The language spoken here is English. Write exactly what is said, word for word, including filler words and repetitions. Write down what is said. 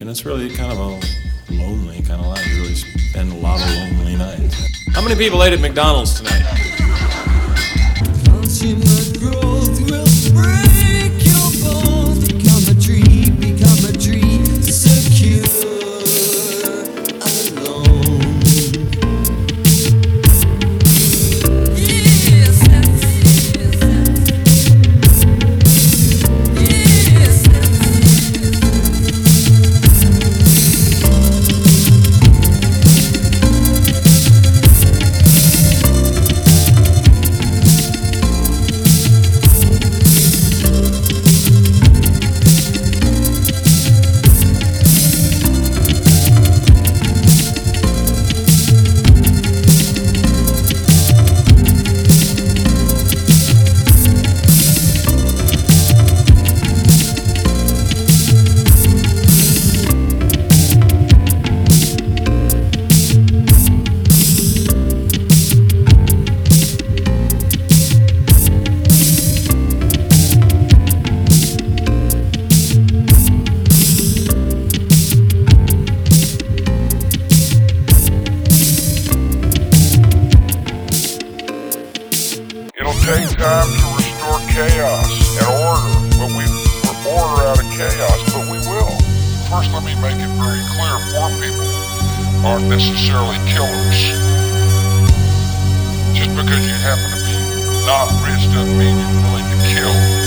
and it's really kind of a lonely kind of life. You really spend a lot of lonely nights. How many people ate at McDonald's tonight? Consumer growth will break your bones. Become a tree, become a tree, secure, alone. Yes, yes, yes, It'll take time to restore chaos and order, but we we're order out of chaos, but we will. First, let me make it very clear: poor people aren't necessarily killers. Just because you happen to be not rich doesn't mean you're willing to kill.